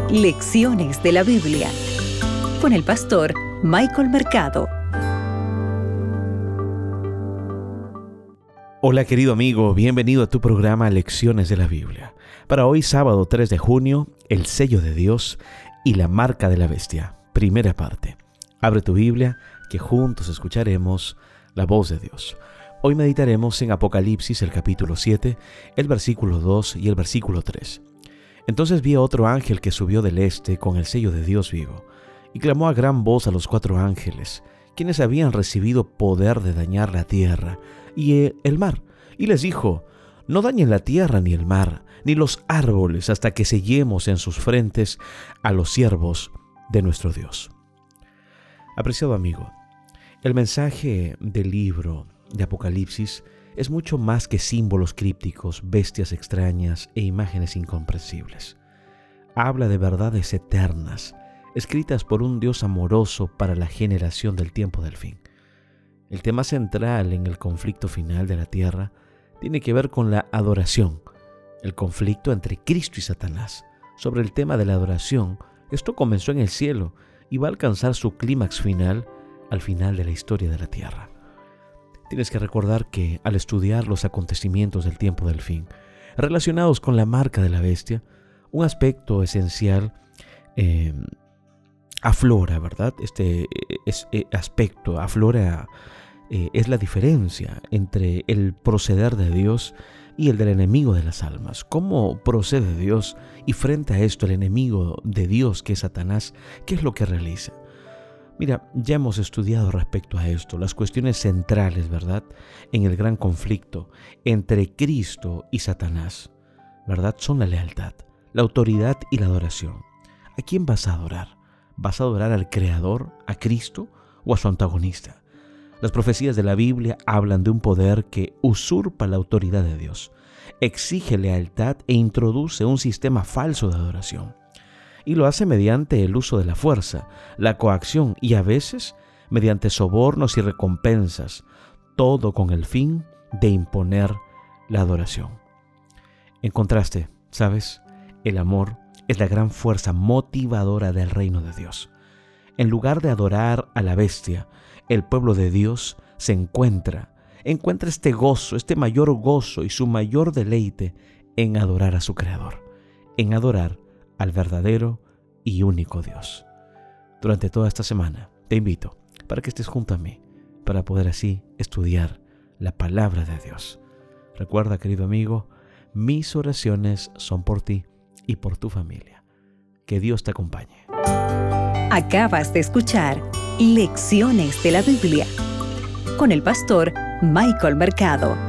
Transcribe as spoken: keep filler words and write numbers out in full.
Lecciones de la Biblia con el pastor Michael Mercado. Hola querido amigo, bienvenido a tu programa Lecciones de la Biblia. Para hoy sábado tres de junio, el sello de Dios y la marca de la bestia. Primera parte. Abre tu Biblia que juntos escucharemos la voz de Dios. Hoy meditaremos en Apocalipsis el capítulo siete, el versículo dos y el versículo tres. Entonces vi a otro ángel que subió del este con el sello de Dios vivo, y clamó a gran voz a los cuatro ángeles, quienes habían recibido poder de dañar la tierra y el mar, y les dijo: no dañen la tierra ni el mar, ni los árboles, hasta que sellemos en sus frentes a los siervos de nuestro Dios. Apreciado amigo, el mensaje del libro de Apocalipsis es mucho más que símbolos crípticos, bestias extrañas e imágenes incomprensibles. Habla de verdades eternas, escritas por un Dios amoroso para la generación del tiempo del fin. El tema central en el conflicto final de la tierra tiene que ver con la adoración, el conflicto entre Cristo y Satanás. Sobre el tema de la adoración, esto comenzó en el cielo y va a alcanzar su clímax final al final de la historia de la tierra. Tienes que recordar que al estudiar los acontecimientos del tiempo del fin, relacionados con la marca de la bestia, un aspecto esencial eh, aflora, ¿verdad? Este es, eh, aspecto aflora eh, es la diferencia entre el proceder de Dios y el del enemigo de las almas. ¿Cómo procede Dios? Y frente a esto, el enemigo de Dios, que es Satanás, ¿qué es lo que realiza? Mira, ya hemos estudiado respecto a esto, las cuestiones centrales, ¿verdad?, en el gran conflicto entre Cristo y Satanás, ¿verdad?, son la lealtad, la autoridad y la adoración. ¿A quién vas a adorar? ¿Vas a adorar al Creador, a Cristo o a su antagonista? Las profecías de la Biblia hablan de un poder que usurpa la autoridad de Dios, exige lealtad e introduce un sistema falso de adoración. Y lo hace mediante el uso de la fuerza, la coacción y a veces mediante sobornos y recompensas, todo con el fin de imponer la adoración. En contraste, ¿sabes? El amor es la gran fuerza motivadora del reino de Dios. En lugar de adorar a la bestia, el pueblo de Dios se encuentra, encuentra este gozo, este mayor gozo y su mayor deleite en adorar a su Creador, en adorar al verdadero y único Dios. Durante toda esta semana te invito para que estés junto a mí, para poder así estudiar la palabra de Dios. Recuerda, querido amigo, mis oraciones son por ti y por tu familia. Que Dios te acompañe. Acabas de escuchar Lecciones de la Biblia con el pastor Michael Mercado.